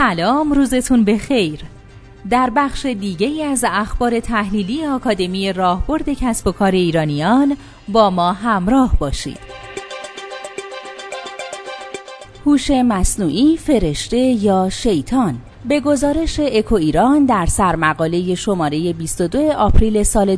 سلام، روزتون بخیر. در بخش دیگه از اخبار تحلیلی آکادمی راهبرد کسب و کار ایرانیان با ما همراه باشید. هوش مصنوعی فرشته یا شیطان؟ به گزارش اکو ایران در سرمقاله شماره 22 آپریل سال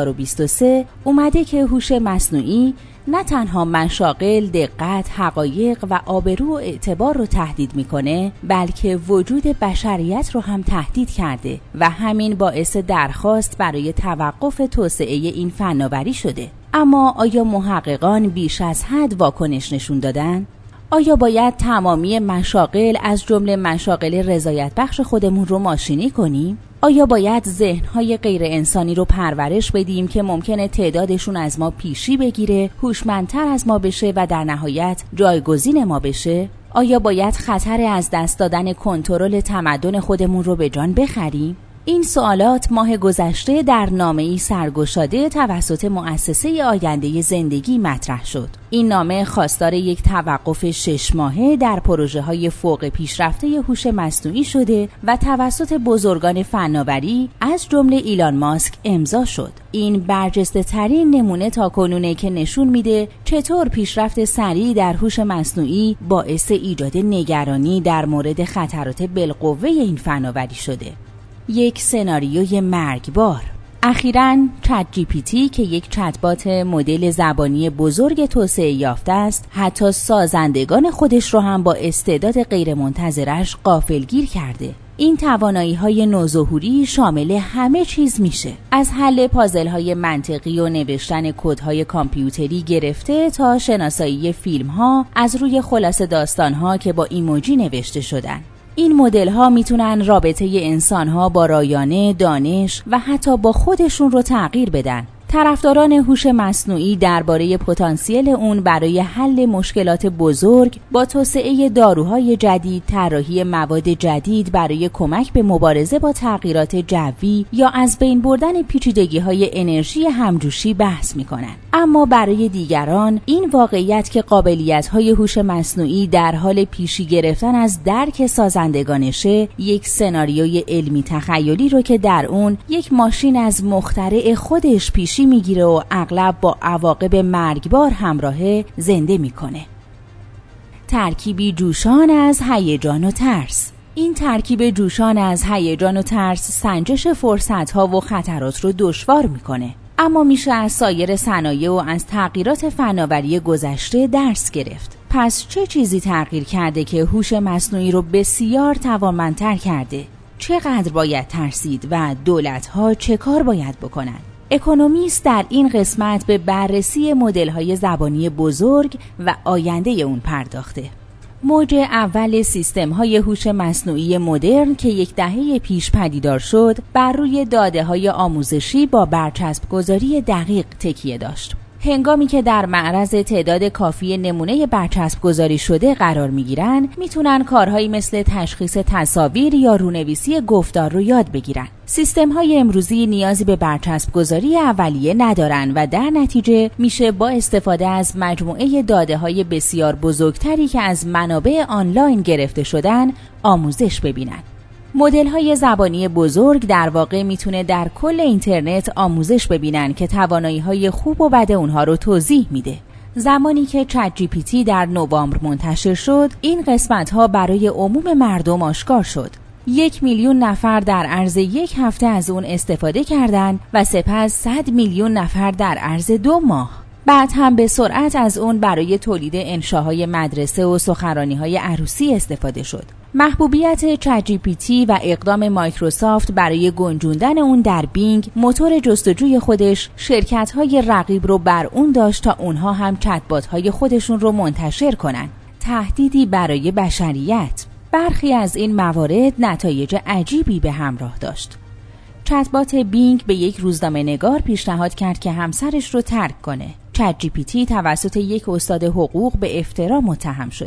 2023 اومده که هوش مصنوعی نه تنها مشاغل، دقت، حقایق و آبرو و اعتبار رو تهدید میکنه، بلکه وجود بشریت رو هم تهدید کرده و همین باعث درخواست برای توقف توسعه این فناوری شده. اما آیا محققان بیش از حد واکنش نشون دادن؟ آیا باید تمامی مشاغل از جمله مشاغل رضایت بخش خودمون رو ماشینی کنیم؟ آیا باید ذهن‌های غیر انسانی رو پرورش بدیم که ممکنه تعدادشون از ما پیشی بگیره، هوشمندتر از ما بشه و در نهایت جایگزین ما بشه؟ آیا باید خطر از دست دادن کنترل تمدن خودمون رو به جان بخریم؟ این سوالات ماه گذشته در نامه‌ای سرگشاده توسط مؤسسه آینده زندگی مطرح شد. این نامه خواستار یک توقف 6 ماهه در پروژه‌های فوق پیشرفته هوش مصنوعی شده و توسط بزرگان فناوری از جمله ایلان ماسک امضا شد. این برجسته‌ترین نمونه تاکنونه که نشون میده چطور پیشرفت سریع در هوش مصنوعی باعث ایجاد نگرانی در مورد خطرات بالقوه این فناوری شده. یک سناریوی مرگبار. اخیراً چت جی پی تی که یک چتبات مدل زبانی بزرگ توسعه یافته است، حتی سازندگان خودش رو هم با استعداد غیرمنتظرش غافلگیر کرده. این توانایی‌های نوظهوری شامل همه چیز میشه، از حل پازل‌های منطقی و نوشتن کدهای کامپیوتری گرفته تا شناسایی فیلم‌ها از روی خلاصه داستان‌ها که با ایموجی نوشته شدن. این مدل‌ها میتونن رابطه انسان‌ها با رایانه، دانش و حتی با خودشون رو تغییر بدن. طرفداران هوش مصنوعی درباره پتانسیل اون برای حل مشکلات بزرگ با توسعه داروهای جدید، طراحی مواد جدید برای کمک به مبارزه با تغییرات جوی یا از بین بردن پیچیدگی‌های انرژی همجوشی بحث می‌کنند. اما برای دیگران این واقعیت که قابلیت‌های هوش مصنوعی در حال پیشی گرفتن از درک سازندگانشه، یک سناریوی علمی تخیلی رو که در اون یک ماشین از مخترع خودش پیشی میگیره و اغلب با عواقب مرگبار همراهه زنده میکنه. ترکیبی جوشان از هیجان و ترس. این ترکیب جوشان از هیجان و ترس سنجش فرصت‌ها و خطرات رو دشوار میکنه. اما میشه از سایر صنایع و از تغییرات فناوری گذشته درس گرفت. پس چه چیزی تغییر کرده که هوش مصنوعی رو بسیار توانمندتر کرده؟ چقدر باید ترسید و دولت‌ها چه کار باید بکنن؟ اکونومیست در این قسمت به بررسی مدل‌های زبانی بزرگ و آینده اون پرداخته. موج اول سیستم‌های هوش مصنوعی مدرن که یک دهه پیش پدیدار شد، بر روی داده‌های آموزشی با برچسب‌گذاری دقیق تکیه داشت. هنگامی که در معرض تعداد کافی نمونه برچسب گذاری شده قرار میگیرن، میتونن کارهایی مثل تشخیص تصاویر یا رونویسی گفتار رو یاد بگیرن. سیستم‌های امروزی نیازی به برچسب گذاری اولیه ندارن و در نتیجه میشه با استفاده از مجموعه داده‌های بسیار بزرگتری که از منابع آنلاین گرفته شدن آموزش ببینن. مدل‌های زبانی بزرگ در واقع میتونه در کل اینترنت آموزش ببینن که توانایی‌های خوب و بد اونها رو توضیح میده. زمانی که چت جی پی تی در نوامبر منتشر شد، این قسمت‌ها برای عموم مردم آشکار شد. 1 میلیون نفر در عرض یک هفته از اون استفاده کردند و سپس 100 میلیون نفر در عرض 2 ماه. بعد هم به سرعت از اون برای تولید انشاهای مدرسه و سخنرانی‌های عروسی استفاده شد. محبوبیت چت جی پی تی و اقدام مایکروسافت برای گنجوندن اون در بینگ، موتور جستجوی خودش، شرکت‌های رقیب رو بر اون داشت تا اونها هم چت‌بات‌های خودشون رو منتشر کنن. تهدیدی برای بشریت. برخی از این موارد نتایج عجیبی به همراه داشت. چت‌بات بینگ به یک روزنامه‌نگار پیشنهاد کرد که همسرش رو ترک کنه. چت جی پی تی توسط یک استاد حقوق به افترا متهم شده.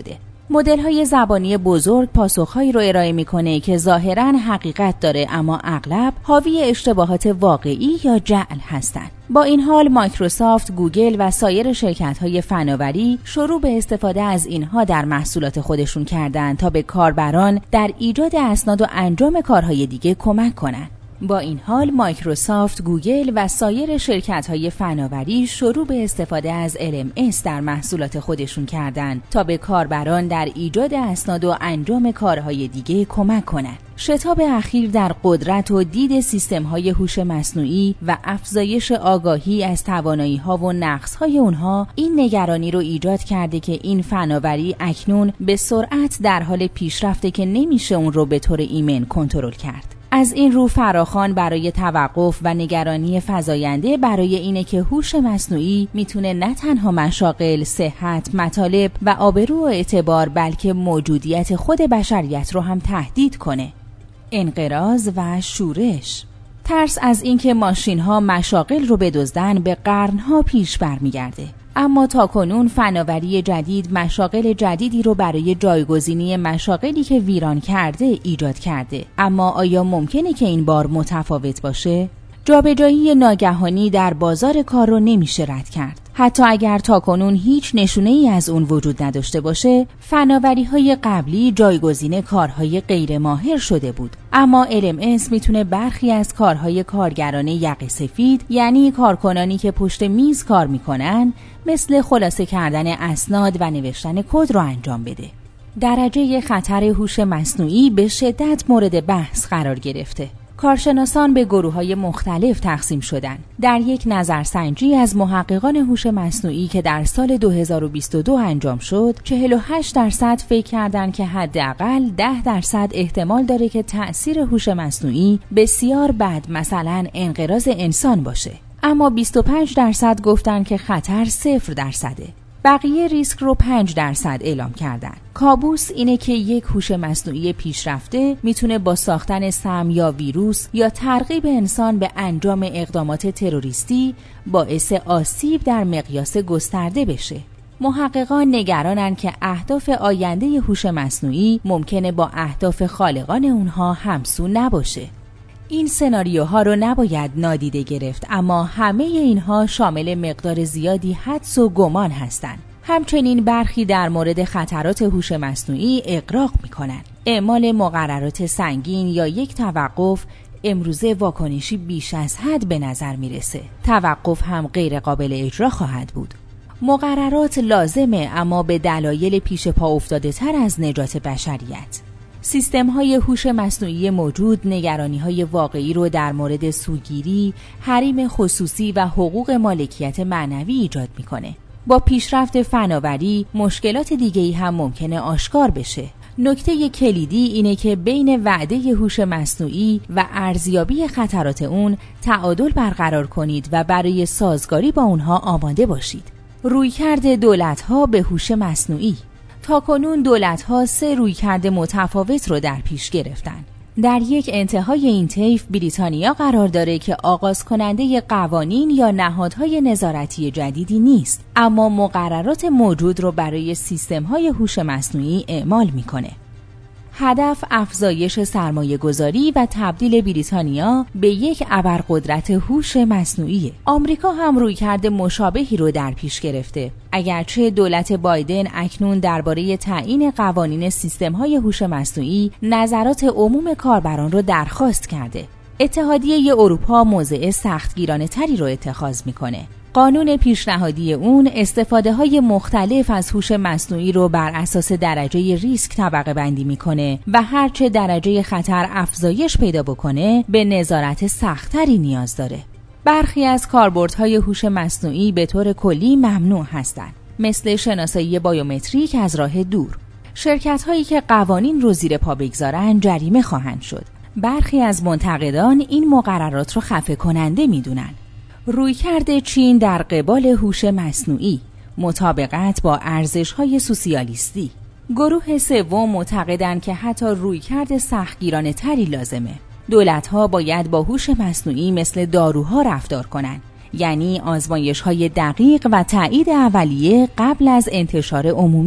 مدل‌های زبانی بزرگ پاسخ‌هایی رو ارائه می‌کنه که ظاهراً حقیقت داره اما اغلب حاوی اشتباهات واقعی یا جعل هستند. با این حال مایکروسافت، گوگل و سایر شرکت‌های فناوری شروع به استفاده از اینها در محصولات خودشون کردند تا به کاربران در ایجاد اسناد و انجام کارهای دیگه کمک کنند. با این حال مایکروسافت، گوگل و سایر شرکت‌های فناوری شروع به استفاده از LMS در محصولات خودشون کردند تا به کاربران در ایجاد اسناد و انجام کارهای دیگه کمک کنند. شتاب اخیر در قدرت و دید سیستم‌های هوش مصنوعی و افزایش آگاهی از توانایی‌ها و نقص‌های اونها این نگرانی رو ایجاد کرده که این فناوری اکنون به سرعت در حال پیشرفته که نمیشه اون رو به طور ایمن کنترل کرد. از این رو فراخوان برای توقف و نگرانی فزاینده برای اینه که هوش مصنوعی میتونه نه تنها مشاغل، صحت، مطالب و آبرو و اعتبار بلکه موجودیت خود بشریت رو هم تهدید کنه. انقراض و شورش. ترس از اینکه ماشین‌ها مشاغل رو بدزدن به قرن‌ها پیش برمیگرده. اما تاکنون فناوری جدید مشاغل جدیدی رو برای جایگزینی مشاغلی که ویران کرده ایجاد کرده. اما آیا ممکنه که این بار متفاوت باشه؟ جابجایی ناگهانی در بازار کار رو نمیشه رد کرد. حتی اگر تاکنون هیچ نشونه‌ای از اون وجود نداشته باشه، فناوری‌های قبلی جایگزین کارهای غیر ماهر شده بود. اما LMS میتونه برخی از کارهای کارگران یقه سفید، یعنی کارکنانی که پشت میز کار میکنن، مثل خلاصه کردن اسناد و نوشتن کد رو انجام بده. درجه خطر هوش مصنوعی به شدت مورد بحث قرار گرفته. کارشناسان به گروه‌های مختلف تقسیم شدند. در یک نظرسنجی از محققان هوش مصنوعی که در سال 2022 انجام شد، 48% فکر کردند که حداقل 10% احتمال داره که تأثیر هوش مصنوعی بسیار بد، مثلا انقراض انسان باشه. اما 25% گفتن که خطر 0%. بقیه ریسک رو 5% اعلام کردن. کابوس اینه که یک هوش مصنوعی پیشرفته میتونه با ساختن سم یا ویروس یا ترغیب انسان به انجام اقدامات تروریستی باعث آسیب در مقیاس گسترده بشه. محققان نگرانن که اهداف آینده هوش مصنوعی ممکنه با اهداف خالقان اونها همسو نباشه. این سناریوها رو نباید نادیده گرفت، اما همه اینها شامل مقدار زیادی حدس و گمان هستند. همچنین برخی در مورد خطرات هوش مصنوعی اغراق می‌کنند. اعمال مقررات سنگین یا یک توقف امروزه واکنشی بیش از حد به نظر میرسه. توقف هم غیر قابل اجرا خواهد بود. مقررات لازمه، اما به دلایل پیش پا افتاده تر از نجات بشریت. سیستم‌های هوش مصنوعی موجود نگرانی‌های واقعی رو در مورد سوگیری، حریم خصوصی و حقوق مالکیت معنوی ایجاد می‌کنه. با پیشرفت فناوری، مشکلات دیگه‌ای هم ممکنه آشکار بشه. نکته کلیدی اینه که بین وعده هوش مصنوعی و ارزیابی خطرات اون تعادل برقرار کنید و برای سازگاری با اونها آماده باشید. رویکرد دولت‌ها به هوش مصنوعی. تاکنون دولت‌ها 3 رویکرد متفاوت رو در پیش گرفتن. در یک انتهای این طیف بریتانیا قرار داره که آغاز کننده قوانین یا نهادهای نظارتی جدیدی نیست، اما مقررات موجود رو برای سیستم‌های هوش مصنوعی اعمال می‌کنه. هدف افزایش سرمایه‌گذاری و تبدیل بریتانیا به یک ابرقدرت هوش مصنوعی. آمریکا هم رویکرد مشابهی رو در پیش گرفته. اگرچه دولت بایدن اکنون درباره تعیین قوانین سیستم‌های هوش مصنوعی نظرات عموم کاربران رو درخواست کرده. اتحادیه اروپا موضع سختگیرانه‌تری رو اتخاذ می‌کنه. قانون پیشنهادی اون استفاده‌های مختلف از هوش مصنوعی رو بر اساس درجه ریسک طبقه بندی میکنه و هرچه درجه خطر افزایش پیدا بکنه به نظارت سخت‌تری نیاز داره. برخی از کاربردهای هوش مصنوعی به طور کلی ممنوع هستند، مثل شناسایی بایومتریک از راه دور. شرکت‌هایی که قوانین رو زیر پا بگذارن جریمه خواهند شد. برخی از منتقدان این مقررات رو خفه کننده میدونن. رویکرد چین در قبال هوش مصنوعی، مطابقت با ارزش‌های سوسیالیستی. گروه سوم معتقدند که حتی رویکرد سختگیرانه تری لازمه. دولت‌ها باید با هوش مصنوعی مثل داروها رفتار کنند، یعنی آزمایش‌های دقیق و تایید اولیه قبل از انتشار عمومی.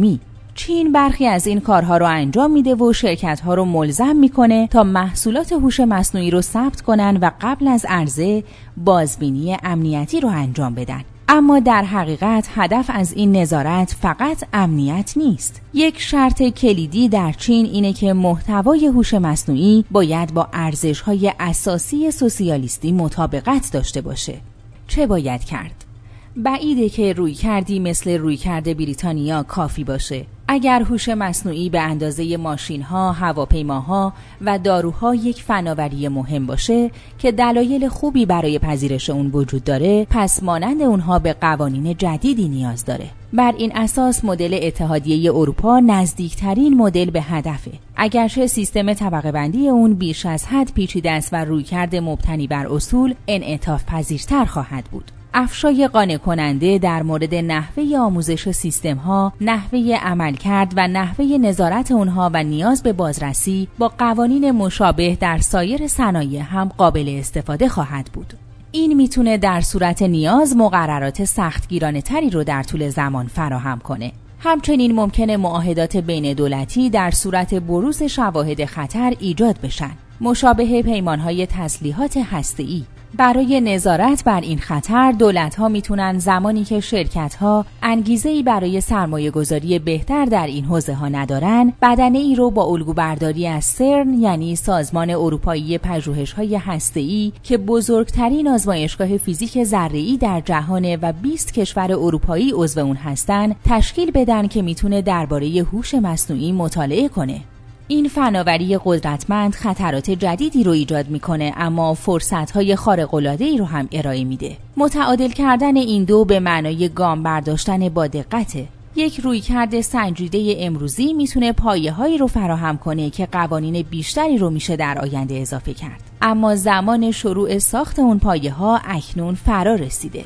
چین برخی از این کارها رو انجام میده و شرکت‌ها رو ملزم میکنه تا محصولات هوش مصنوعی رو ثبت کنن و قبل از عرضه بازبینی امنیتی رو انجام بدن. اما در حقیقت هدف از این نظارت فقط امنیت نیست. یک شرط کلیدی در چین اینه که محتوای هوش مصنوعی باید با ارزش‌های اساسی سوسیالیستی مطابقت داشته باشه. چه باید کرد؟ بعیده که رویکردی مثل رویکرد بریتانیا کافی باشه. اگر هوش مصنوعی به اندازه ماشین‌ها، هواپیماها و داروها یک فناوری مهم باشه که دلایل خوبی برای پذیرش اون وجود داره، پس مانند اونها به قوانین جدیدی نیاز داره. بر این اساس مدل اتحادیه اروپا نزدیکترین مدل به هدفه. اگرچه سیستم طبقه بندی اون بیش از حد پیچیده است و رویکرد مبتنی بر اصول انعطاف پذیرتر خواهد بود. افشای قانع کننده در مورد نحوه آموزش سیستم‌ها، نحوه عملکرد و نحوه نظارت اونها و نیاز به بازرسی با قوانین مشابه در سایر صنایع هم قابل استفاده خواهد بود. این میتونه در صورت نیاز مقررات سختگیرانه تری رو در طول زمان فراهم کنه. همچنین ممکنه معاهدات بین دولتی در صورت بروز شواهد خطر ایجاد بشن، مشابه پیمانهای تسلیحات هسته‌ای. برای نظارت بر این خطر دولت‌ها میتونن زمانی که شرکت‌ها انگیزه‌ای برای سرمایه‌گذاری بهتر در این حوزه‌ها ندارن، بدنه‌ای رو با الگوبرداری از سرن یعنی سازمان اروپایی پژوهش‌های هسته‌ای که بزرگترین آزمایشگاه فیزیک ذره‌ای در جهان و 20 کشور اروپایی عضو اون هستن، تشکیل بدن که میتونه درباره هوش مصنوعی مطالعه کنه. این فناوری قدرتمند خطرات جدیدی رو ایجاد میکنه اما فرصت‌های خارق‌العاده‌ای رو هم ارائه میده. متعادل کردن این دو به معنای گام برداشتن با دقته. یک رویکرد سنجیده امروزی میتونه پایه‌هایی رو فراهم کنه که قوانین بیشتری رو میشه در آینده اضافه کرد. اما زمان شروع ساخت اون پایه‌ها اکنون فرا رسیده.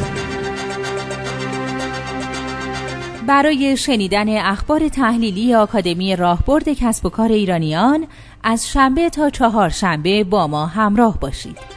برای شنیدن اخبار تحلیلی آکادمی راهبرد کسب و کار ایرانیان از شنبه تا چهارشنبه با ما همراه باشید.